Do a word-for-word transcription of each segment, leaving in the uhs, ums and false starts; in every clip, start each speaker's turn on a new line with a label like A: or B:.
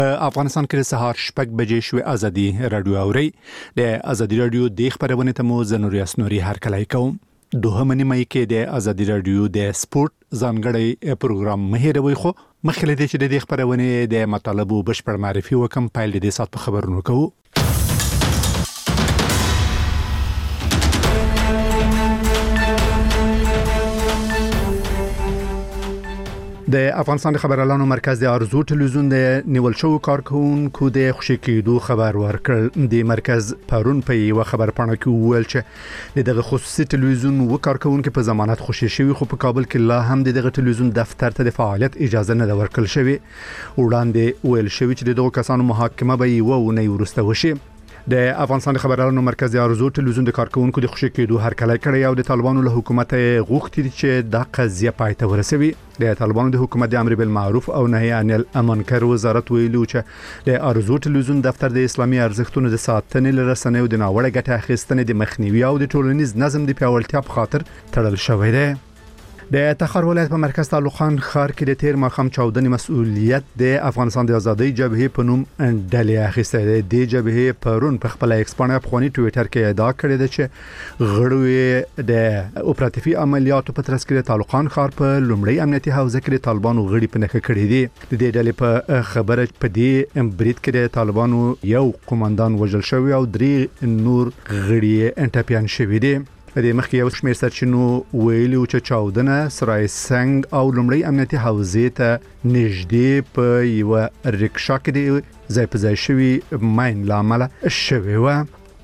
A: افغانستان کې سهار شپږ بجې شوې ازادي رادیو اوري د ازادي رادیو د خبرونه ته مو زنوري اسنوري هر کله کوم دوه منی کې د ازادي رادیو د سپورت ځانګړی پروګرام مهیروي خو مخکې د چې د خبرونه د مطالبو بشپړ معرفي وکم پایل د سات په خبرونو کوو. د افغانستان خبرالانو مرکز د ارزو ټلویزیون د نیول شو کارکونکو د خوشی کېدو خبر ورکړ. د مرکز پرون په یو خبر پاڼه کې ویل چې دغه خصوصي ټلویزیون و کارکونکو په ضمانت خوشی شوی خو په کابل کې لا هم دغه ټلویزیون دفتر ته د فعالیت اجازه نه ورکړل شوی. وړاندې ویل شوی چې دغه کسانو محاکمه به یو ونه ورسته وشي. د افغانستان خبرالانو مرکز د ارزو ټلویزیون د کارکونکو د خوشی کېدو هر کله کړی او د طالبانو له حکومت غوښتي چې د قضیه پای ته ورسوي. د طالبانو د حکومت د امر بالمعروف او نهي عن المنکر وزارت ویلو چې د ارزو ټلویزیون دفتر د اسلامي ارزښتونو د ساتنې لرسنې او د ناوړه ګټه اخیستنې د مخنیوي او د ټولنیز نظم د پیاوړتیا په خاطر تړل شوی دی. د تخار ولایت په مرکز تعلق خان ښار کې د تیر ماخام چودنې مسؤلیت د افغانستان د ازادۍ جبهې په نوم ډلې اخیسته ده. د جبهې پرون په خپل ایکس باندې افغاني ټوئیټر کې ادعا کړې ده چې غړو د اپراتیفي عملیاتو په ترڅ کې د تعلق خان ښار په لومړی امنیتي حوزه کې د طالبانو غړي په نخښه کړې دي. د دې ډلې په خبره په دې برید کې د طالبانو یو قوماندان وژل شوی او درې نور غړي انټاپیان شوی دي. د مخکې یو شمېر سرچینو ویلو چې چاودنه سرای سنگ او لومړی امنیتي حوزې ته نږدې په یو رکشا کې د ځای په ځای شوی ماین لامل شوی و.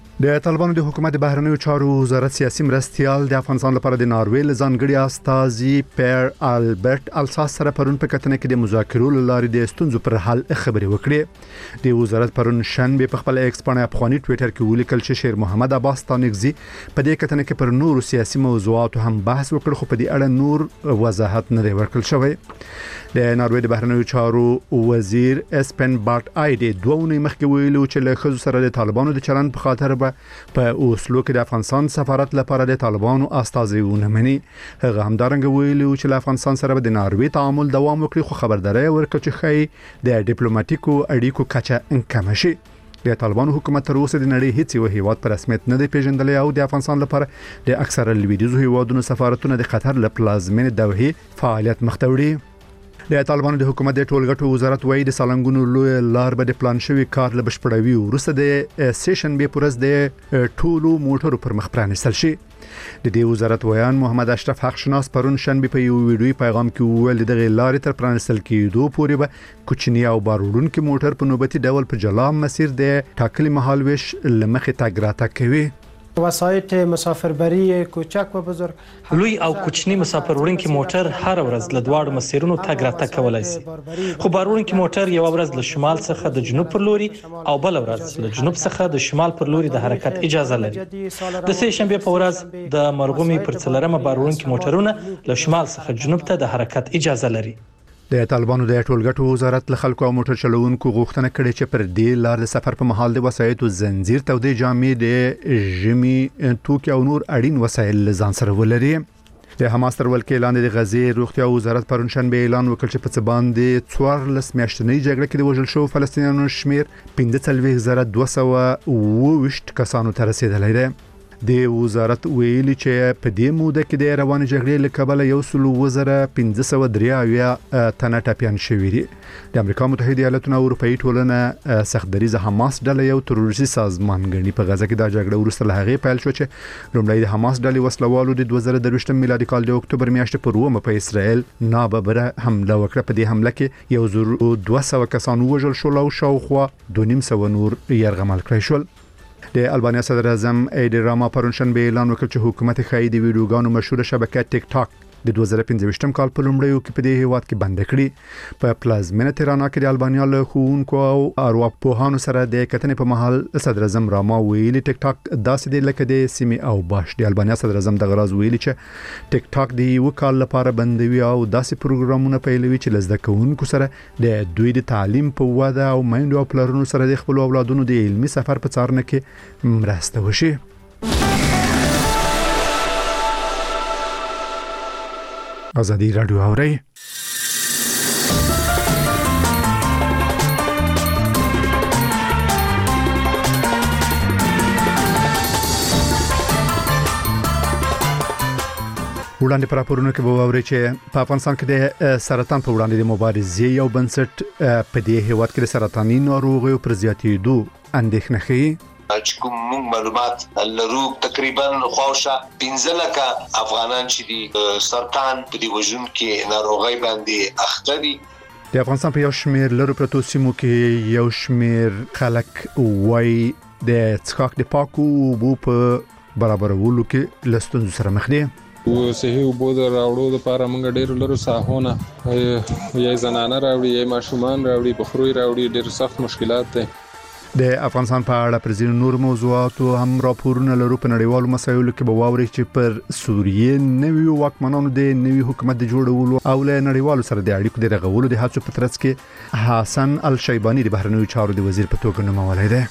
A: د طالبانو د حکومت د بهرنیو چارو وزارت سیاسي مرستيال د افغانستان لپاره د ناروې ځانګړي استازي پیر البرت الساس سره پرون په کتنه کې د مذاکرو لارې د ستونزو پر حل خبرې وکړې. د وزارت پرون شنبه په خپل ایکس باندې افغاني ټوئیټر کې ولیکل چې شیر محمد عباس تانګزي په دې کتنه کې پر نورو سیاسي موضوعاتو هم بحث وکړ خو په دې اړه نور وضاحت نه دی ورکړل شوی. د ناروې د بهرنیو چارو وزیر اسپن بارت آیډي دوه ونې مخکې ویلو چې له خزو سره د طالبانو د چلند په خاطر په اوسلو کې د افغانستان سفارت لپاره د طالبانو استازي ونه مني. هغه همدارنګه ویلو چې له افغانستان سره د ناروې تعامل دوام وکړي خو خبرداري ورکړه چې خې د ډیپلوماټیکو اړیکو کچه کم شي. د طالبانو حکومت تر اوسه د نړۍ هیڅ یو هیواد پر رسمیت نه دی پیژندلی او د افغانستان لپاره د اکثره لویدیځو هیوادونو سفارتونه د قطر له پلازمینې دوحې فعالیت مخته وړي. د طالبانو د حکومت د ټولګټو وزارت وایي د سالنګونو لوی لار به د پلان شوی کار له بشپړوي وروسته د سیشن به پرز د ټولو موټرو پر مخ پرانستل شي. د دې وزارت ویان محمد اشرف حق شناس پرون شنبه په یو ویډیوي پیغام کې ویل دغه لارې تر پرانستل کېدو پورې به کوچنی او باروړونکو موټر په نوبتي ډول په جلا مسیر د ټاکلي مهال ویش لمخې تګ راتګ کوي.
B: وسایط مسافربری کوچک و بزرگ
C: لوی او کوچنی مسافر وړونکي موټر هر ورځ له دواړو مسیرونو تګ راتګ کولای شي. خو بار وړونکي موټر یو ورځ له شمال څخه د جنوب پر لوري او بل ورځ له جنوب څخه د شمال پر لوري د حرکت اجازه لري. د سه شنبه په ورځ د مرغومي پر څلرمه بار وړونکي موټرونه له شمال څخه جنوب ته د حرکت اجازه لري.
A: د طالبانو د ټولګټو وزارت له خلکو او موټر چلوونکو غوښتنه کړې چې پر دې لار د سفر په مهال د وسایطو زنجیر تودې جامې د ژمي توکي او نور اړین وسایل ځان سره ولري. د حماس تر ولکې لاندې د غزې روغتیا وزارت پرون شنبه اعلان وکړ چې په څه باندې څوارلس میاشتنۍ جګړه کې د وژل شوو فلسطینیانو شمیر پنځه څلوېښت زره دوه سوه اووه ویشت کسانو ته رسیدلی دی. د وزارت ویلي چې په دې موده کې د روانې جګړې له کبله یو سل وزره پنځه سوه درې اویا تنه ټپیان شوي دي. د امریکا متحده ایالاتونو او اروپایي ټولنه سختدریزه حماس ډله یو تروریستي سازمان ګڼي. په غزه کې د جګړې وروسته له هغې پیل شو چې لومړی د حماس ډلې وسلوالو د دوه زره درویشتم میلادي کال د اکتوبر میاشتې په اوومه په اسرائیل ناببره حمله وکړه. په دې حمله کې یو زر دوه سوه کسان وژل شول او شاوخوا دوه نیم سوه نور یرغمل کړای شول. د البانیا صدر اعظم ایډی راما پرون شنبه اعلان وکړ چې حکومت خایي د ویډیوګانو مشهوره شبکه ټیک ټاک د دوه زره پنځه کال په لومړیو کې په دې هیواد کې بند کړي. په پلازمینه تهران کې د البانیا له ښوونکو او ارواپوهانو سره د کتنې په مهال صدر اعظم راما ویلي ټیک ټاک داسې دی لکه د سیمې او باش. د البانیا صدر اعظم د غراز ویلي چې ټیک ټاک د یو کال لپاره بندوي او داسې پروګرامونه پیلوي چې لزده کوونکو سره د دوی د تعلیم په وده او میندو او پلرونو سره د خپل اولادونو د علمي سفر په څارنه کې مرسته وشي. ازادي رادیو اوري وړاندې پر راپورونو کې به واوري چې په افغانستان کې د سرطان په وړاندې د مبارزې یو بنسټ په دې هیواد کې د سرطاني ناروغیو پر زیاتېدو اندېښنه ښيي.
D: چې کوم موږ معلومات لرو تقریبا خواوشا پنځه لکه افغانان چې دي سرطان په دې وژن کې ناروغي باندې اخته دي.
A: د افغانستان په یو شمېر لرو پرتو سیمو کې یو شمېر خلک وایي د څښاک د پاکو اوبو په برابرولو کې له ستونزو سره مخ دي.
E: و صحي اوبو د راوړو لپاره موږ ډېر لرو ساحونه یې زنانه راوړي یې ماشومان راوړي بخروي راوړي ډېر سخت مشکلات دي.
A: د افغانستان په اړه پر ځینو نور موضوعاتو هم راپورونه لرو. په نړیوالو مسایلو کې به واوري چې پر سوریې نوي واکمنانو د نوي حکومت د جوړولو او له نړیوالو سره د اړیکو د رغولو د هڅو په ترڅ کې حسن الشیبانی د بهرنیو چارو د وزیر په توګه نومول دی.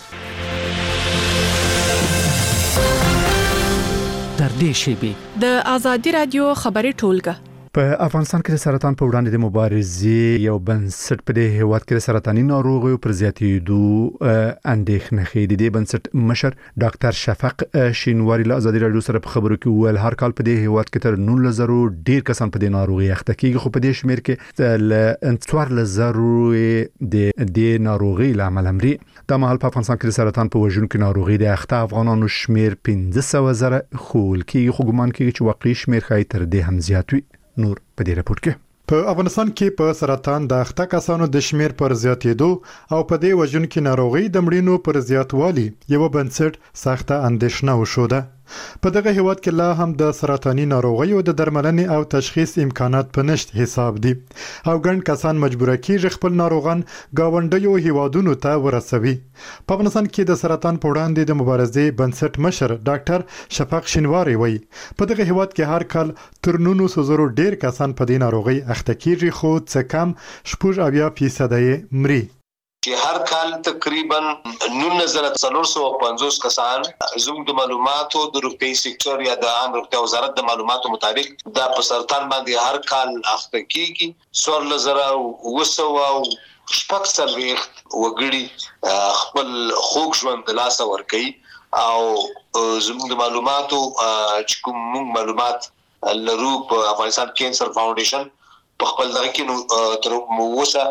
F: تر دې شیبې د ازادي رادیو خبري ټولګه
A: په افغانستان کې د سرطان په وړاندې د مبارزې یو بنسټ په دې هیواد کې د سرطاني ناروغیو پر زیاتېدو اندېښنه ښيي. د دې بنسټ مشر ډاکټر شفق شینواری له ازادي رادیو سره په خبرو کې وویل هر کال په دې هیواد کې تر نولس زره ډیر کسان په دې ناروغي اخته کیږي، خو په دې شمېر کې ل څوارلس زره د دې ناروغي لامل مري. د مهال په افغانستان کې د سرطان په وژن کې ناروغي د اخته افغانانو شمېر پنځه سوه زره خول کیږي، خو ګمان کیږي چې واقعي شمېر خای تر دې هم زیات وي. نور په دې راپور کې
G: په افغانستان کې په سرطان د اخته کسانو د شمیر پر زیاتېدو او په دې وژن کې ناروغي د مړینو پر زیاتوالي یو بنسټ سخته اندېښنه وشوده. په دغه هیواد کې لا هم د سرطاني ناروغیو د درملنې او تشخیص امکانات په نشت حساب دي او ګڼ کسان مجبور کیږي خپل ناروغان گاونډیو هیوادونو ته ورسوي. په افغانستان کې د سرطان په وړاندې د مبارزې بنسټ مشر ډاکټر شفق شینواری وایي په دغه هیواد کې هر کال تر نولس زره ډیر کسان په دې ناروغي اخته کیږي، خو څه کم شپږ اویا فیصد یې مري.
D: چې هر کال تقریبا نولس زره څلور سوه پنځوس کسان زموږ د معلوماتو د روغتي سکتور یا د عام روغتیا وزارت د معلوماتو مطابق د په سرطان باندې هر کال اخته کیږي. څوارلس زره اوه سوه شپږ څلوېښت وګړي خپل خوږ ژوند د لاسه ورکوي او زموږ د معلوماتو چې کوم موږ معلومات لرو په افغانستان کینسر فاونډیشن په خپل دغه کې تر اوسه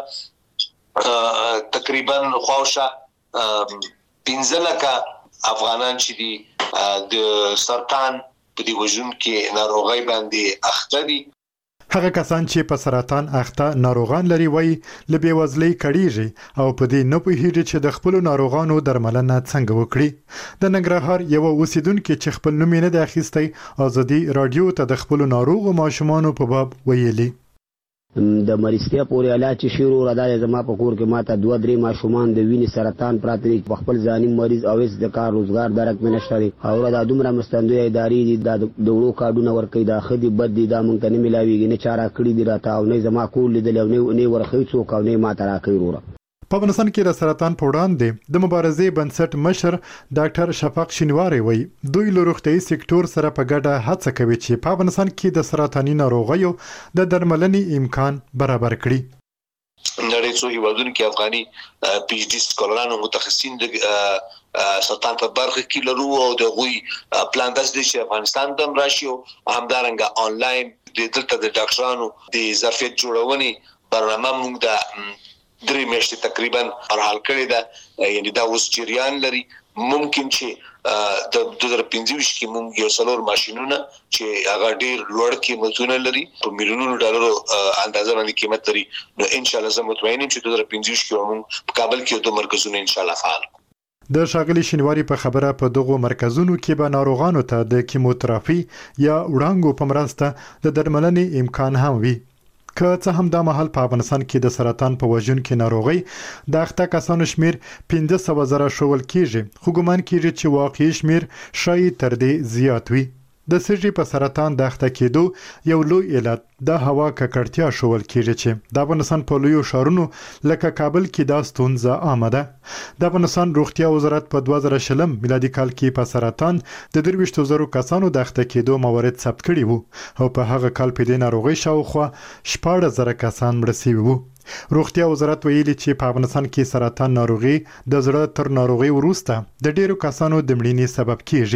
D: تقریبا خواوشا پنځه لکه افغانان چې دي د سرطان په دې وژن کې ناروغي باندې اخته دي.
G: هغه کسان چې په سرطان اخته ناروغان لري وایي له بېوزلۍ کړيږي او په دې نه پوهیږي چې د خپل ناروغانو درملنه څنګه وکړي. د ننګرهار یو اوسیدونکو چې خپل نوم نه د اخیستي ازادي رادیو ته د خپل ناروغ ماشومان په باب ویلي
H: د مریضتیا پورې علاج شروع را ده. زما په کور کې ماته دوه درې ماشومان د وینې سرطان پراته دي، په خپل ځاني مریض او هیڅ د کار روزګار درک مې نشته دی او دا دومره مستندوی ادارې دي د وړو کارډونه ورکوي دا ښه دي بد دي دا مونږ ته نه میلاویږي نه چا راکړي دي راته او نه زما کور لیدلی او نه ورښوي څوک او نه یې ماته راکوي وروره.
G: په افغانستان کې د سرطان په وړاندې د مبارزې بنسټ مشر ډاکټر شفق شینواری وایي دوی له روغتیايي سکتور سره په ګډه هڅه کوي چې په افغانستان کې د سرطاني ناروغیو د درملنې امکان برابر کړي.
D: نړۍ څو هیوادونو کې افغاني پی ایچ ډي سکالرانو متخصصین د سرطان په برخه کې لرو او د غوي پلان داس دي چې افغانستان ته راشي او همدارنګه آنلاین د دلته د ډاکټرانو د ظرفیت جوړونې برنامه موږ د درې میاشتې تقریبا ارحال کړی ده، یعنی دا اوس جریان لري. ممکن چې د دوه زره پنځه ویشت کې موږ یو څلور ماشينونه چې هغه ډیر لوړ قیمتونه لري په میلیونونو ډالرو اندازه باندې قیمت لري، نو ان شاء الله زه مطمئن یم چې دوه زره پنځه ویشت کې موږ په کابل کې دوه مرکزونه ان شاء الله فعال.
G: د ښاغلي شینواری په خبره په دغو مرکزونو کې به ناروغانو ته د کیموتراپي یا وړانګو په مرسته د درملنې امکان هم وي. که څه هم دا مهال په افغانستان کې د سرطان په وژن کې ناروغي د اخته کسانو شمیر پنځه سوه زره شول کیږي، خو ګمان کیږي چې واقعي شمیر شاید تر دې زیات وي. د سږي په سرطان د اخته کېدو یو لوی علت د هوا ککړتیا شول کیږي چې د افغانستان په لویو ښارونو لکه کابل کې دا ستونزه عامه ده. د افغانستان روغتیا وزارت په دوه زره شلم میلادي کال کې په سرطان د درویشت زرو کسانو د اخته کېدو موارد ثبت کړي وو او په هغه کال په دې ناروغي شاوخوا شپاړس زره کسان مړه شوي وو. روغتیا وزارت ویلي چې په افغانستان کې سرطان ناروغي د زړه تر ناروغي وروسته د ډیرو کسانو د مړینې سبب کیږي.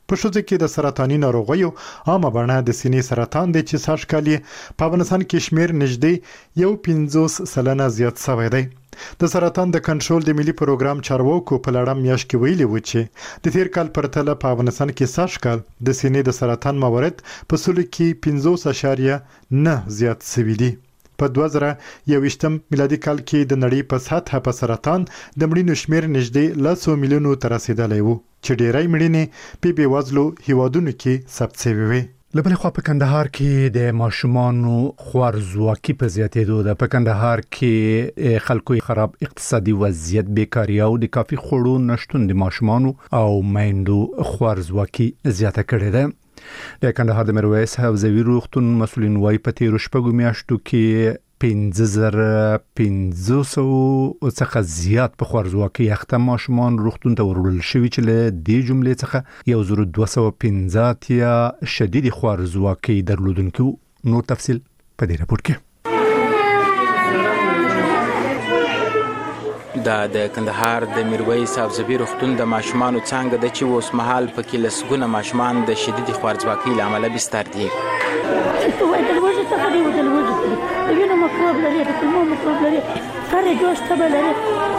G: په ښځو کې د سرطاني ناروغیو عامه بڼه د سینې سرطان دی چې سږ کال په افغانستان کې شمیر نږدې یو پنځوس سلنه زیات شوی دی. د سرطان د کنټرول د ملي پروګرام چارواکو په لړم میاشت کې ویلي و چې د تیر کال پرتله په افغانستان کې سږ کال د سینې د سرطان موارد په سلو کې پنځوس اعشاریه نه زیات شوي دي. په دوه زره یوویشتم میلادي کال کې د نړۍ په سطحه په سرطان د مړینو شمیر نږدې لسو میلیونو ته رسیدلی و چې ډیری مړینې په بېوزلو هیوادونو کې ثبت شوې وې.
A: له بلې خوا په کندهار کې د ماشومانو خوارزواکي په زیاتېدو ده. په کندهار کې خلکو خراب اقتصادي وضعیت، بیکاري او د کافي خوړو نشتون د ماشومانو او میندو خوارزواکي زیاته کړې ده. د کندهار د میرویس حوزوي روغتون مسؤلین وايي په تیرو شپږو میاشتو کې پنځه زره پنځه سوه څخه زیات په خوارزواکي اخته ماشومان روغتون ته وروړل شوي چې له دې جملې څخه یو زر دوه سوه پنځه اتیا شدید خوارزواکي درلودونکو. نور تفصیل په دې راپور کې.
I: دا د کندهار د میرویس حوزوي روغتون د ماشومانو څانګه ده چې اوس مهال پکې لسګونه ماشومان د شدید خوارزواکي له امله بستر دي.
J: وینه مکروب لري، د کلمو مکروب لري، کاري جوش تبه لري،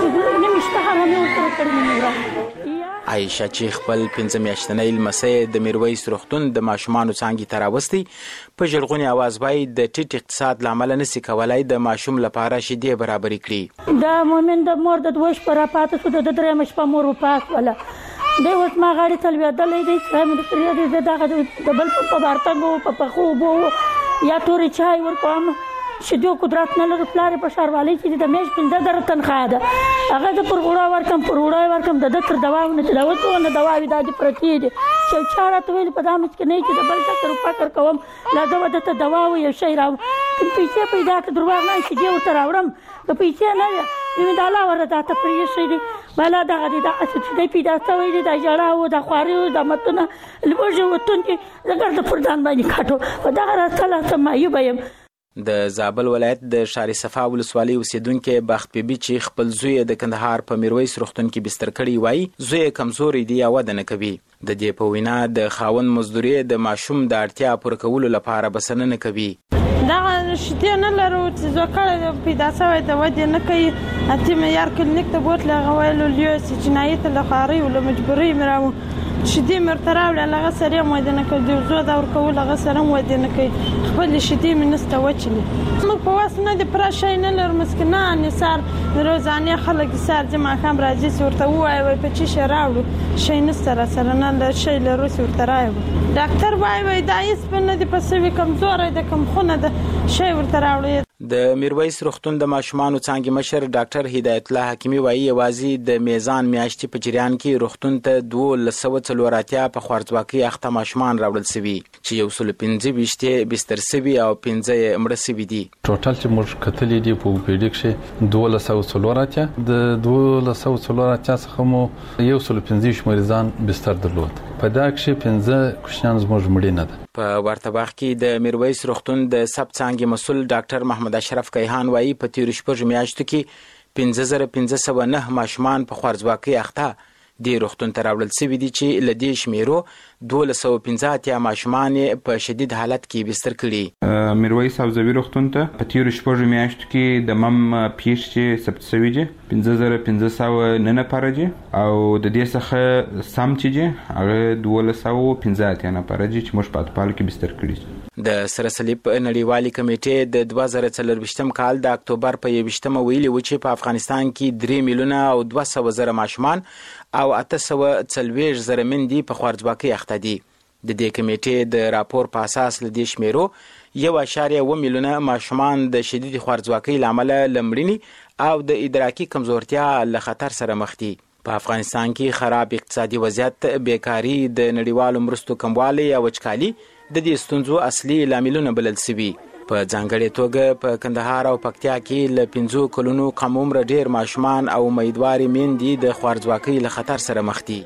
J: نمیشته حرامي ورسره کړی نه.
I: عایشه چې خپل پنځه میاشتنۍ لمسۍ د میرویس روغتون د ماشومانو څانګې ته راوستې په ژړغوني اواز وایي د ټیټ اقتصاد له امله نسي کولی د ماشوم لپاره شیدې برابرې کړي.
J: دا مومن د مور د دوه شپه راپاته شو، د درېیمه شپه مور وپاسوله. دی اوس ما غاړې ته لوېدلی دی چې مې درته ویلي زه دغه د بل په بارتنګ وو، په پخو اوبو وو، یا تورې چای ورکوم. شیدو قدرت نه لري، پلار په ښاروالۍ کې د میاشت پنځه زره تنخواه ده. هغه زه پر وړا ورکړم پر وړا یې ورکړم، د ده تر دواونه چې دا اوس څونه دواوې دا دې پرتې دي. چې یو چا راته ویلي په دا مچ کې نه چې د بل فکر فکر کوم لا زه به درته دوا و یو شی راوړم، کوم پیسې پیدا کړه درواغ نه شیدې ورته راوړم، که پیسې نه وي مې د الله ور راته پرېښی دي. بالا دغه دي دا چې دی پیدا شوی دی، دا ژړا و، دا خواري و، دا متونه لوږې وتونکي زه ګرده پر ځان باندې کاټو. په دغه راز کله څه معیوبه یم.
I: د زابل ولایت د شاري صفا ولسوالۍ اوسیدونکي بخت بیبي چې خپل زوی د کندهار په میرویس روغتون کې بستر کړی وایي زوی کمزوري دی او وده نه کوي. د دې په وینا د خاوند مزدوري د ماشوم د اړتیا پوره کولو لپاره بسنه نه کوي.
K: دغه شته نه لرو چې زوکړه پیدا شوی د ودې نه کوي. اته معیار کلینیک ته بوتله غوایلو لیوس جنایت له خاري ول مجبوري مراو شدې مرترا وړه لغه سره مو د نه کوي زو دا ور کول لغه سره مو د نه کوي خپل شدې منسته وچلی. موږ په واسنه د پرشای نه لر مسکنه نثار روزانه خلک سر جمع خام راځي ورته وای په چی شراوړو شي نه سره سره نه ل شي له روس ورته راوي. ډاکټر وای وای دا یې سپنه د پسوي کمزور د کم خونه د شي ورته راوړي.
I: د میرویس روغتون د ماشومانو څانګې مشر ډاکټر هدایت الله حکیمي وایي یوازې د میزان میاشتې په جریان کې روغتون ته دوه سوه څلور اتیا په خوارزواکۍ اخته ماشومان راوړل شوي چې یو سل پنځه ویشت یې بستر شوي او پنځه یې مړه شوي دي.
L: ټوټل چې موږ کتلې دي په اوپیډي کې دوه سوه څلور اتیا د دوه سوه څلور اتیا څخه مو یو سل پنځه ویشت مریضان بستر درلود. په دا کې پنځه کوشنان زموږ مړینه ده.
I: په ورته وخت کې د میرویس روغتون د سب څانګې مسؤل ډاکټر محمد اشرف کیهان وایي په تیرو شپږو میاشتو کې پنځه زره پنځه سوه نه ماشومان په خوارزواکۍ اخته دې روغتون ته راوړل شوي دي چې له دې شمیرو دوه سوه پنځه اتیا ماشومان په شدید حالت کې بستر کړي.
M: میرویس حوزوي روغتون ته په تیرو شپږو میاشتو کې د مم پیښې چې ثبت شوي دي پنځه زره پنځه سوه نه نفره دي او د دې څخه سم چې دي هغه دوه سوه پنځه اتیا نفره دي چې موږ په اطفالو کې بستر کړي.
I: د سره صلیب نړیوالې کمیټې د دوه زره څلرویشتم کال د اکتوبر په یویشتمه ویلي و چې په افغانستان کې درې میلیونه او دوه سوه زره ماشومان او اته سوه څلوېښت زره میندې په خوارزواکۍ اخته دي. د دې کمیټې د راپور په اساس له دې شمیرو یو اشاریه اوه میلیونه ماشومان د شدید خوارزواکۍ له امله له مړینې او د ادراکي کمزورتیا له خطر سره مخ دي. په افغانستان کې خراب اقتصادي وضعیت، بیکاري، د نړیوالو مرستو کموالی او وچکالي د دې ستونزو اصلي لاملونه بلل شوي. په ځانګړې توګه په کندهار او پکتیا کې له پنځو کلونو کم عمره ډېر ماشومان او امیدوارې میندې د خوارزواکۍ له خطر سره مخ دي.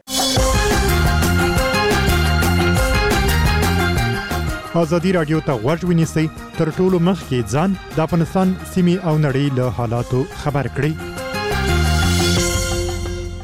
G: ازادي راډیو ته غوږ ونیسئ تر ټولو مخکې ځان د افغانستان سیمې او نړۍ له حالاتو خبر کړئ.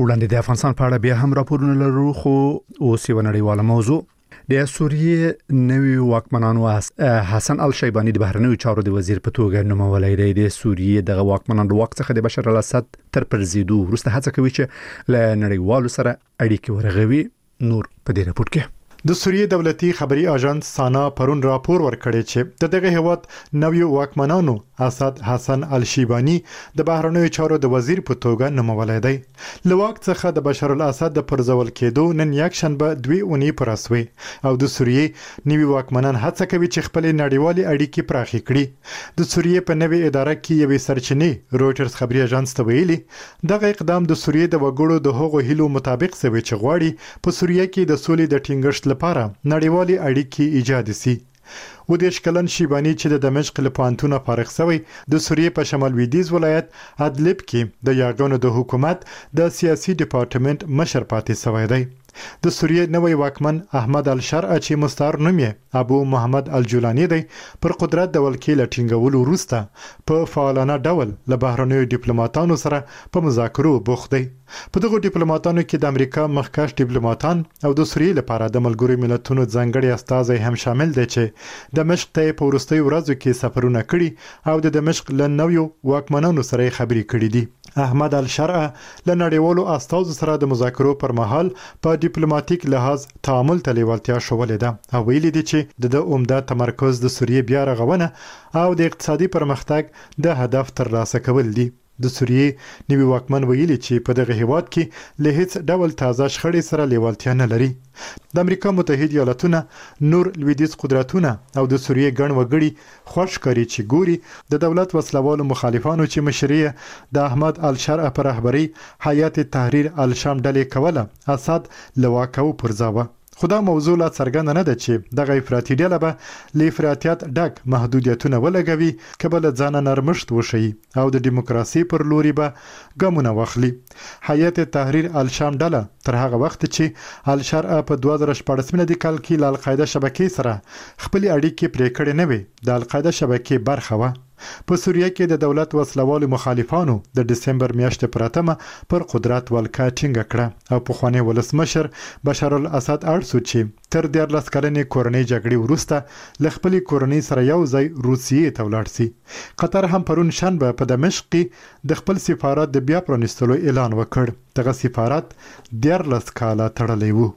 A: وړاندې د افغانستان په اړه بیا هم راپورونه لرو خو اوس یو نړیواله موضوع د سوریې نوي واکمنانو حسن الشیبانی د بهرنیو چارو د وزیر په توګه نومولی دی. د سوریې دغه واکمنان د واک څخه د بشار الاسد تر پرزیدو وروسته هڅه کوي چې له نړیوالو سره اړیکې ورغوي. نور په دې راپور کې
G: د سوریې دولتي خبري اژانس سانا پرون راپور ورکړی چې د دغه هیواد نویو واکمنانو اسد حسن الشیبانی د بهرنیو چارو د وزیر په توګه نومولی دی. له واک څخه د بشار الاسد د پرځول کېدو نن یک شنبه دوی اونۍ پر اسوي او د سوریې نوي واکمنان هڅه کوي چې خپل نړیوالي اړیکې پراخې کړي. د سوریې په نوي اداره کې یوې سرچینې رويټرز خبري اژانس ته ویلي دغه اقدام د سوریې د وګړو د هغو هیلو مطابق سوي چې غواړي په سوریې کې د سولې د ټینګښت لپاره نړیوالي اړیکې ایجاد شي. و د شکلن شیبانی چې د دمشق له پانتونه فارغ شوی د سوریې په شمال لویدیځ ولایت ادلب کې د یاګانو د حکومت د سیاسي ډپارټمنټ مشر پاتې شوی دی. د سوریې نوی واکمن احمد الشرع چې مستعار نوم یې ابو محمد الجولانی دی پر قدرت د ولکې لټینګولو وروسته په فعالانه ډول له بهرنیو ډیپلوماټانو سره په مذاکرو بوخت دی. په دغه ډیپلوماټانو کې د امریکا مخکښ ډیپلوماټان او د سوریې لپاره د ملګرو ملتونو ځانګړي استازي هم شامل دي چې دمشق ته په وروستیو ورځو کې سفرونه کړي او د دمشق له نویو واکمنانو سره خبرې کړې دي. احمد الشرع له نړیوالو استازو سره د مذاکرو پر مهال په ډیپلوماټیک لحاظ تعامل ته لیوالتیا شولې ده او ویلي دي چې د عمده تمرکز د سوریې بیا رغونه او د اقتصادي پرمختګ د هدف ترلاسه کول دي. د سوریې نوي واکمن ویلي چې په دغه هیواد کې له هیڅ ډول تازه شخړې سره لیوالتیا نه لري. د امریکا متحده ایالاتونه نور لویدیځ قدرتونه او د سوریې ګڼ وګړي خوش کړي چې ګوري د دولت وسلوالو مخالفانو چې مشري د احمد الشرع پر رهبری حیات تحریر الشام ډلې کوله اسد لواکو پرځاوه. خدا موضوع لا څرګنده نه ده چې دغه افراطي ډله به له افراطیت ډک محدودیتونه ولګوي کبل ځان نرمښت وشي او د دیموکراسي پر لوري به ګامونه واخلي. حیات تحریر الشام ډله تر هغه وخت چې الشرع په دوه زره شپږ میلادي کال کې له القاعده شبکې سره خپل اړیکې پرې کړې نه وي د القاعده شبکې برخه وه. په سوریه کې د دولت وسلوالو مخالفانو د دسمبر میاشتې پراتمه پر قدرت ولکه ټینګه کړه او پخوانی ولسمشر بشار الاسد اړ چې تر دیارلس کلنې کورنۍ جګړې وروسته له خپلې کورنۍ سره یو ځای روسیې ته ولاړ شي. قطر هم پرون شنبه په دمشق کې د خپل سفارت د بیا پرانیستلو اعلان وکړ. دغه سفارت دیارلس کاله تړلی وو.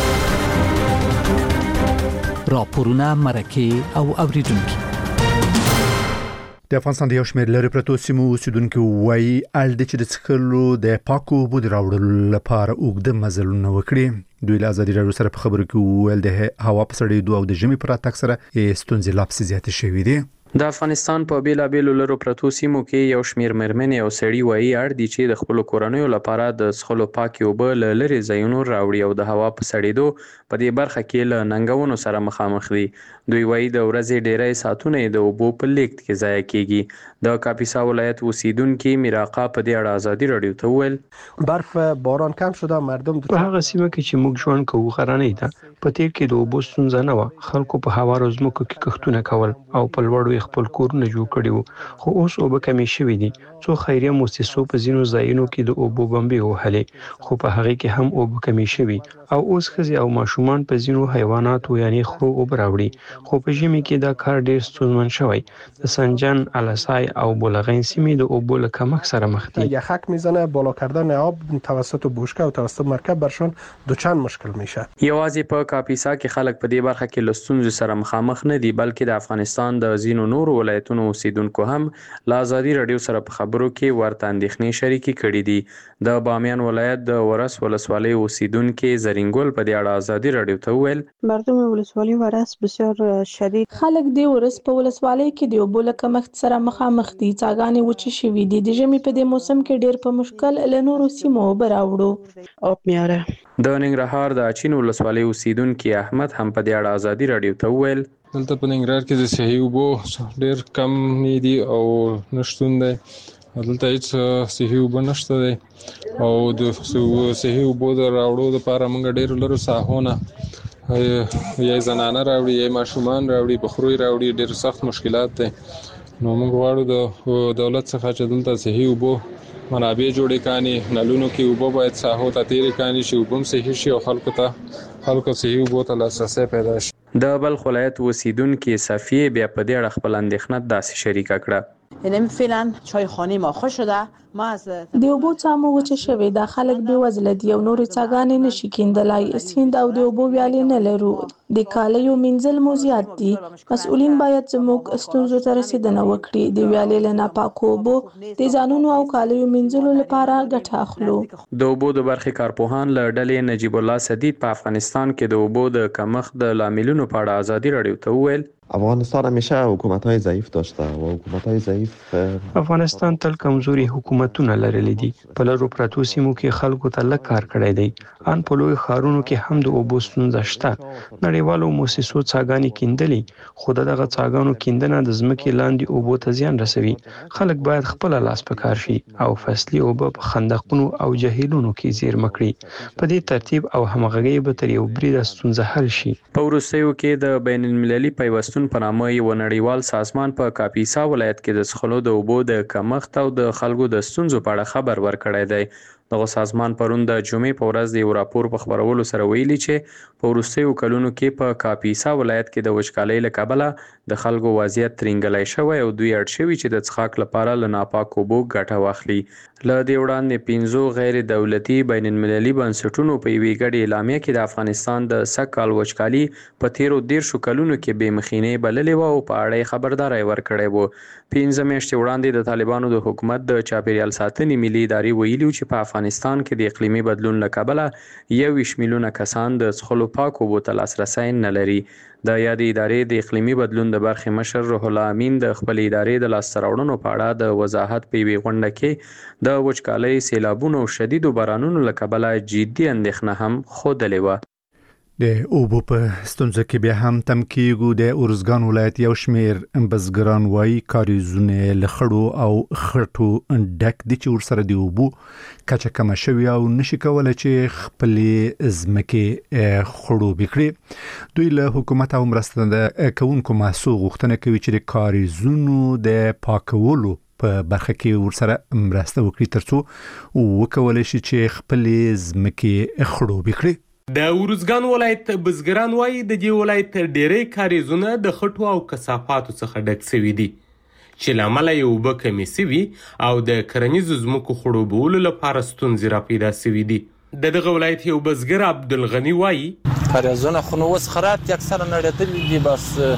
N: راپورونه مرکه او اوریدونکو
A: د افغانستان د یو شمېر لرې پرتو سیمو اوسیدونکو وایي اړ دی چې د څښلو د پاکو اوبو د راوړلو لپاره اوږده مزلونه وکړي. دوی له ازادي راډیو سره په خبرو کې وویل د هوا په سړېدو او د ژمي په راتګ سره ستونزې لا پسې زیاتې شوې دي.
O: د افغانستان په بیلابیلو لرو پرتو سیمو کې یو شمیر مېرمنې او سړي وایي اړ دي چې د خپلو کورنیو لپاره د څښلو پاکې اوبه له لرې ځایونو راوړي او د هوا په سړېدو په دې برخه کې له ننګونو سره مخامخ دي. دوی وایي د ورځې ډیری ساعتونه د اوبو په لیږد کې ضایع کیږي. د کاپیسا ولایت اوسیدونکي میراقا په دې اړه ازادي راډیو ته وویل
B: برف باران کم شده مردم
P: په هغه سیمه کې چې موږ ژوند کوو غرنۍ ده په تیر کې د اوبو ستونزه نه وه. خلکو په هوارو ځمکو کې کښتونه کول او په لوړو خپل کورونه جوړ کړي وو خو اوس اوبه کمې شوې دي. څو خیریه موسسو په ځینو ځایونو کې د اوبو بمبې وهلې خو په هغې کې هم اوبه کمې شوې او اوس ښځې او ماشومان په ځینو حیواناتو یعنی خرو اوبه راوړي خو په ژمي کې دا کار ډیر ستونزمن شوی. د سنجان، الاسای او بولغین سیمې د اوبو له کمښت سره مخ دي.
B: یخک میزنه بالا کردن آب توسط بشکه و توسط مرکب برشون دوچند مشکل میشه.
O: یوازې په کاپیسا کې خلک په دې برخه کې له ستونزو سره مخامخ نه دي بلکې د افغانستان د ځینو نورو ولایتونو اوسیدونکو هم له ازادي راډیو سره په خبرو کې ورته اندېښنې شریکې کړي دي. د بامیان ولایت د ورس ولسوالۍ اوسیدونکي زرینګل په دې اړه ازادي راډیو ته وویل
Q: مردم ولسوالی ورس بسیار شدید
R: خلک د ورس په ولسوالۍ کې د اوبو له کمښت سره مخامخ دي. څاګانې وچې شوي دي. د ژمي په دې موسم کې ډیر په مشکل له نورو سیمو اوبه راوړو.
Q: آب میاره.
O: د ننګرهار د اچین ولسوالۍ اوسیدونکي احمد هم په دې اړه ازادي راډیو ته وویل
E: دلته په ننګرهار کې د صحي اوبو ډیر کم نه دي او نشټون دی. دلته هیڅ صحي اوبه نشته دی او د صحي اوبو د راوړو لپاره موږ ډیر لرو ساحونه یا زنانه راوړي یا ماشومان راوړي بخروي راوړي ډیر سخت مشکلات دي. نو موږ غواړو د دولت څخه چې دلته صحي اوبو منابع جوړې کاني نلونو کې اوبه باید ساحو ته تیرې کاني چې اوبه هم صحیح شي او خلکو ته خلکو صحیح اوبو ته لاسرسی پیدا شي.
O: د بلخ ولایت اوسیدونکې صفیه بیا په دې اړه خپل اندېښنه داسې شریکه کړه.
S: یعنی فعلا چایخانه ما خوش شده ما از
R: د اوبو څامو وچه شوې دا خلک بې وزله دي او نورې څاګانې نشي کیندلای. سیند او د اوبو ویالې نه لرو. د کالیو مینځل مو زیات دي. مسؤلین باید زموږ ستونزو ته رسیدنه وکړي. د ویالې له ناپاکو اوبو د ځانونو او کالیو مینځلو لپاره ګټه اخلو.
O: د اوبو د برخې کارپوهان له ډلې نجیب الله سدید په افغانستان کې د اوبو د کمښت د لاملونو په اړه ازادي راډیو ته وویل
T: افغانستان همیشه حکومت‌های ضعیف داشته و حکومت‌های ضعیف
P: افغانستان تل کمزوري حکومتونه لرلي دي. په لرو پرتو سیمو کې خلکو ته لږ کار کړی دی. ان په لوی ښارونو کې هم د اوبو ستونزه شته. نړیوالو موسسو څاګانې کیندلې خو دغه څاګانو کیندنه د ځمکې لاندې اوبو ته زیان رسوي. خلک باید خپل لاس په کار شي او فصلي اوبه په خندقونو او جهیلونو کې زیرمه کړي. په دې ترتیب او همغږي به تر یو بریده ستونزه حل شي.
O: په وروستیو کې د بین المللي پیوستون په نامه یو نړیوال سازمان په کاپیسا ولایت کې د څښلو د اوبو د کمښت او د خلکو د ستونزو په اړه خبر ورکړی دی. دغه سازمان پرون د جمعې په ورځ د یو راپور په خبرولو سره ویلي چې په وروستیو کلونو کې په کاپیسا ولایت کې د وچکالۍ له کبله د خلکو وضعیت ترینګلی شوی او دوی اړ شوي چې د څښاک لپاره له ناپاکو اوبو ګټه واخلي. له دې وړاندې پنځو غیر دولتي بین المللي بنسټونو په یوې ګډې اعلامیه کې د افغانستان د سږ کال وچکالي په تیرو دیرشو کلونو کې بې مخینۍ بللې وه او په اړه یې خبرداری ورکړی و. پنځه میاشتې وړاندې د طالبانو د حکومت د چاپیریال ساتنې ملي ادارې ویلي و چې په افغانستان کې د اقلیمي بدلون له کبله یوویشت میلیونه کسان د څښلو پاکو اوبو ته لاسرسی نه لري. د یادې ادارې د اقلیمي بدلون د برخې مشر روح الله امین د خپلې ادارې د لاسته راوړنو په اړه د وضاحت په یوې غونډه کې د وچکالۍ، سیلابونو او شدیدو بارانونو له کبله جدي اندېښنه هم ښودلې وه.
A: د اوبو په ستونزه کې بیا هم تم کېږو. د ارزګان ولایت یو شمېر بزګران وایي کاریزونه له خړو او خټو ډک دي چې ورسره د اوبو کچه کمه شوې او نشي کولی چې خپلې ځمکې خړوبې کړي. دوی له حکومت او مرسته کوونکو محصول غوښتنه کوي چې د کاریزونو د پاکولو په برخه کې ورسره مرسته وکړي ترڅو وکولی شي چې خپلې ځمکې خړوبې کړي.
U: د ارزګان ولایت بزګران وایي د دې ولایت ډېری کاریزونه د خټو او کثافاتو څخه ډک سوي دي چې له امله یې اوبه کمې سوي او د کرنیزو ځمکو خړوبولو لپاره ستونزې را پیدا سوي دي. د دغه ولایت یو بزګر عبدالغني وایي
V: کاریزونه خو نو اوس خراب دي، اکثره نړېدلي دي،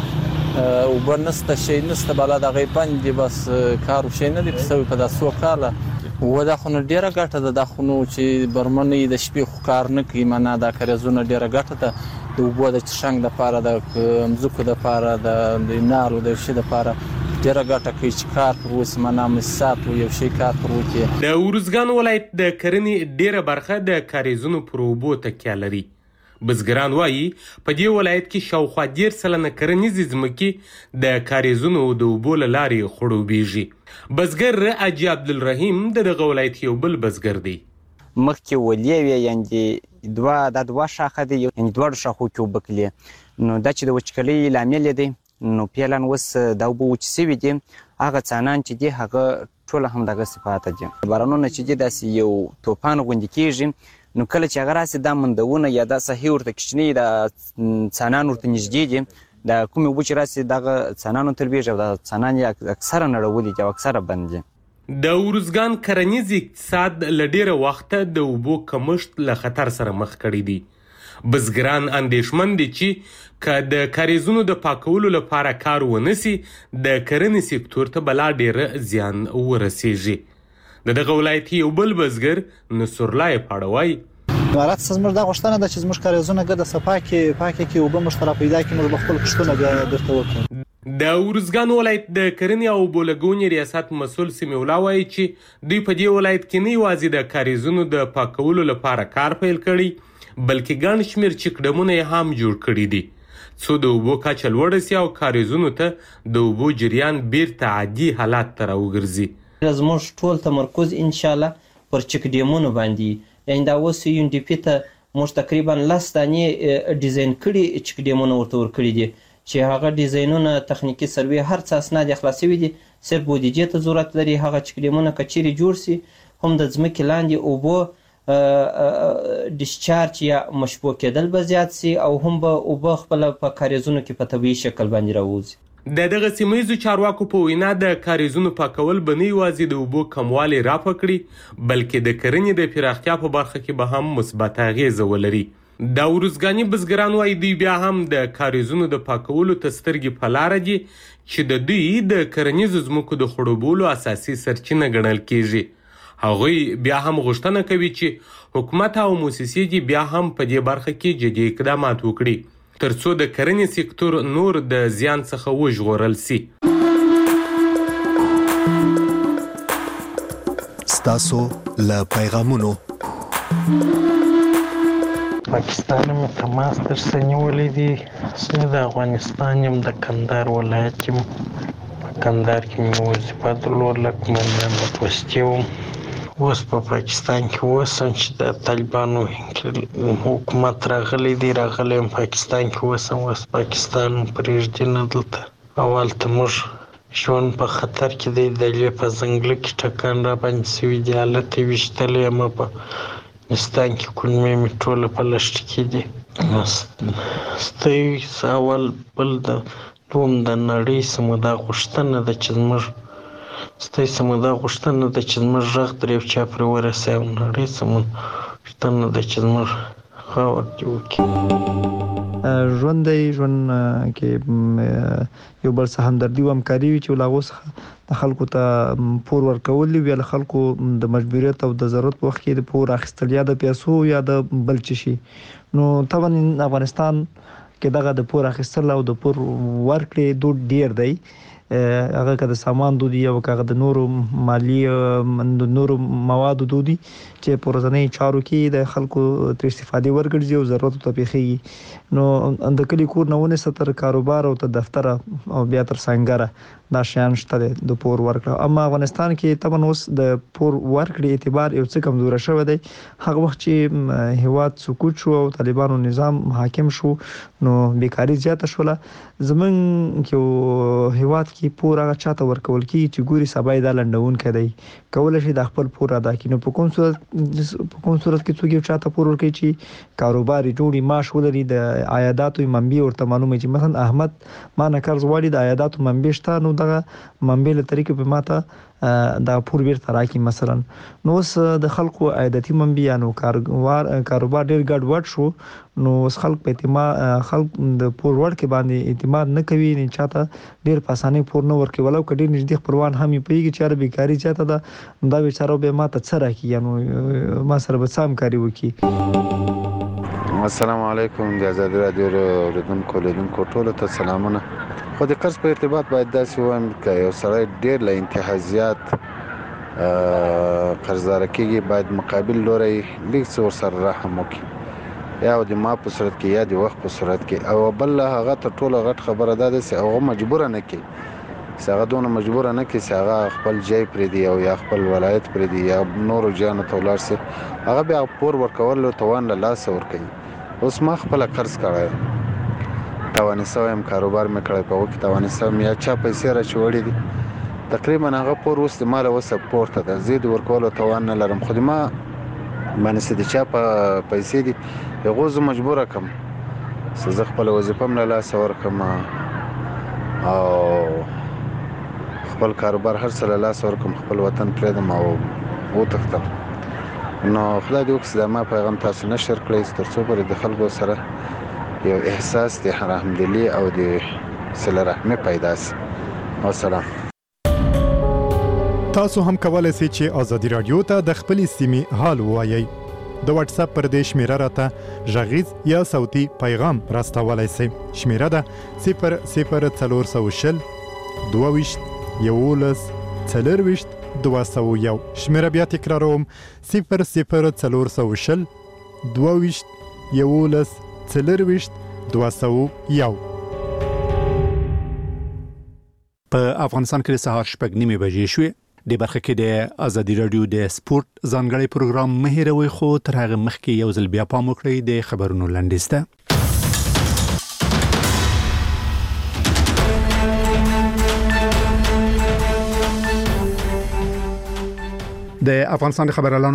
V: بس اوبه نسته، شی نسته، بلا د هغې بند دي، بس کار شی نه دی سوی په دا څو کاله. و دا خو نو ډېره ګټه ده، دا خو نو چې برمنۍ د شپې خو کار نه کوي، معنا دا کاریزونه ډېره ګټه ده د اوبو د څښنګ دپاره، د مځکو دپاره، د نارو د شي دپاره ډېره ګټه کوي چې کار پر وسي، معنا مساحت یو شی کار پر وکړي.
U: د ارزګان ولایت د کرنې ډېره برخه د کاریزونو پر اوبو تکیه لري. بزګران وایي په دې ولایت کې شاوخوا دېرش سلنه کرنیزې ځمکې د کاریزونو د اوبو له لارې خړوبېږي. بزګر حاجي عبدالرحیم د دغه ولایت یو بل بزګر دی.
W: مخکې ولې وې یعنې دوه دا دوه شاخه دي، یعنې دواړو شاخو کې اوبه کړلې، نو دا چې د وچکالۍ لامل دی، نو فعلا اوس دا اوبه وچې سوي دي، هغه څانان چې دي هغه ټوله هم دغسې پاته دي. بارانونه چې دي داسې یو توپان غوندې کېږي، نو کله چې هغه راسي دا مندونه یا دا ساحې ورته کوچنۍ دا څانان ورته نږدې دي، د کومې اوبه چې راسي دغه څانانو ته لویږي او دا څانان یې اکثره نړولي دي او اکثره بند دي.
U: د ارزګان کرنیز اقتصاد له ډېره وخته د اوبو کمښت له خطر سره مخ کړی دی. بزګران اندېښمن دي چې که د کاریزونو د پاکولو لپاره کار ونه سي د کرنې سکتور ته بلا ډېره زیان ورسیږي. د دغه ولایت یو بل بزګر نصرالله پاړه وایي
X: امارات څخه زموږ دا غوښتنه ده چې زموږ کاریزونه ګډه صفا کړي، پاکې کړي، اوبه موږ ته را پیدا کړي، موږ به خپل کښتونه بیا بیرته وکړو.
U: د ارزګان ولایت د کرنې او اوبولګونې ریاست مسؤل سمیع الله وایي چې دوی په دې ولایت کې نه یوازې د کاریزونو د پاکولو لپاره کار پیل کړی، بلکې ګڼ شمېر چکډمونه یې هم جوړ کړي دي څو د اوبو کچه لوړه سي او کاریزونو ته د اوبو جریان بیرته عادي حالات ته راوګرځي.
Y: زموږ ټول تمرکز انشاءالله پر چک ډیمونو باندې، یعنې دا اوس یو ډي پي ته موږ تقریبا لس دانې ډیزاین کړي چک ډیمونه ورته ورکړي دي چې هغه ډیزاینونه تخنیکي سروې هر څه اسناد یې خلاصوي دي، صرف بودیجې ته ضرورت لري. هغه چک ډیمونه که چیرې جوړ سي هم د ځمکې لاندې اوبو ډیسچارج یا مشبوع کېدل به زیات سي او هم به اوبه خپله په کاریزونو کې په طبیعي شکل باندې راوځي.
U: د دغه سیمه چارواکو په وینا د کاریزونو پاکول به نه یوازې د اوبو کموالی رافع کړي بلکې د کرنې د پراختیا په برخه کې به هم مثبت اغیزه ولري. د ورزګاني بزګران وايي دوی بیا هم د کاریزونو د پاکولو ته سترګې په لاره دي چې د دوی د کرنیزو ځمکو د خړوبولو اساسي سرچینه ګڼل کیږي. هغوی بیا هم غوښتنه کوي چې حکومت او موسسې دې بیا هم په دې برخه کې جدي اقدامات وکړي ترڅو د کرنې سکتور نور د زیان څخه وژغورل سي.
C: ستاسو له پیغامونو
D: پاکستان مې تماس تر څه نیولی دی زه د افغانستان یم د کندهار ولایت یم په کندهار کې مې وظیفه درلودله قومندان د پوستې وم اوس په پاکستان کې اوسم چې د طالبانو حکومت راغلی دی راغلی یم پاکستان کې اوسم اوس پاکستان پرېږدي نه دلته او هلته موږ ژوند په خطر کې دی د لیې په ځنګله کې ټکان را باندې سوي دي هلته یې ویشتلی یم په افغانستان کې کلمې مې ټوله په لښته کې دي. ستاسو اول بل د دوم د نړۍ سمه دا غوښتنه ده چې زموږ ستاسو سمه دا غوښتنه ده چې زموږ غږ تر یو چا پورې ورسوي او نړۍ سمه غوښتنه ده چې زموږ خاور دې وکړي.
F: ژوند دی ژوند کې یو بل څه همدردي او همکاري وي چې له هغو څخه د خلکو ته پور ورکول دي بیا له خلکو د مجبوریت او د ضرورت په وخت کې د پور اخیستل یا د پیسو یا د بل څه شي. نو طبعا افغانستان کې دغه د پور اخیستل او د پور ورکړې دود ډیر دی هغه که د سامان دودي او که د نورو مالی د نورو موادو دودي چې په ورځنۍ چارو کې د خلکو تر استفادې ورګرځي او ضرورت ته پیښیږي. نو د کلي کور نه ونیسه تر کاروبار او تر دفتر او بیا تر سنګره دا شیان شته د پور ورکړه. اما افغانستان کې طبعا اوس د پور ورکړې اعتبار یو څه کمزوره شوی دی. هغه وخت چې هیواد سقوط شو او طالبانو نظام حاکم شو نو بیکاري زیاته شوله. زمونږ یو هیواد کې پور هغه چاته ورکول کېږي چې ګوري سبا یې دا لنډونکی دی کولی شي د خپل پور ادا کړي. نو په کوم صورت په کوم صورت کې څوک یو چاته پور ورکوي چې کاروبار یې جوړي معاش ولري د عایداتو منبع ورته معلومه چې مثلا احمد ما نه قرض غواړي د عایداتو منبع شته نو دغه منبع له طریقې په ماته دا پور بیرته راکړي مثلا. نو اوس د خلکو عایداتي منبع یا نو کاروبار کاروبار ډېر ګډوډ شو نو اوس خلک په اعتماد خلک د پور ورکړې باندې اعتماد نه کوي نه چاته ډېر په اسانۍ پور نه ورکوي ولو که ډېر نږدې خپلوان هم یې پوهېږي چې یاره بیکاري زیاته ده دا بیچاره بیا ما ته څه راکړي یا نو ما سره به څه همکاري وکړي.
H: السلام علیکم د ازادي راډیو اوریدونکو لیدونکو ټولو ته سلامونه. خو د قرض په ارتباط باید داسې ووایم که یو سړی ډېر له انتها زیات قرضداره کېږي باید مقابل لوری لږ څه ورسره رحم وکړي یا د ما په صورت کې یا د وخت په صورت کې. او بل هغه تر ټولو غټ خبره دا ده چې هغه مجبوره نه کړي چې هغه دونه مجبوره نه کړي چې هغه خپل ځای پرېږدي او یا خپل ولایت پرېږدي یا نورو ځایونو ته ولاړ شي هغه بیا پور ورکولو توان له لاسه ورکوي. اوس ما خپله قرض کړی توانې سوی یم کاروبار مې کړی په هغو کې توانې سوی یم یا چا پیسې راچوړي دي تقریبا هغه پور اوس د ما له وسه پورته ده زه د ورکولو توان نه لرم خو د ما باندې چې د چا په پیسې دي هغو زه مجبوره کړم چې زه خپله وظیفه هم له لاسه ورکړم او خپل کاروبار هر څه له لاسه ورکړم خپل وطن پرېږدم او وتښتم. نو خدای دې وکړي چې دا ما پیغام تاسو نشر کړئ تر څو پورې د خلکو سره یو احساس د رحمدلي او د صله رحمي پیدا شي. والسلام.
G: تاسو هم کولای شئ چې ازادي رادیو ته د خپلې سیمې حال ووایئ. د واتس اپ پر دې شمیره راته غږیز یا صوتي پیغام راستولای شئ. شمیره ده صفر صفر څلور سوه شل دوه ویشت یولس څلرویشت دوه سوه یو. شمیره بیا تکراروم صفر صفر څلور سوه شل دوه ویشت یولس څلرویشت دوه سوه یو.
A: په افغانستان کې د سهار شپږ نیمې بجې شوې. د برخه کې د ازادي رادیو د سپورت ځانګړی پروګرام مهیروي خو تر هغه مخکې یو ځل بیا پام وکړئ د خبرونو لنډیز ته. د افغانستان خبريالانو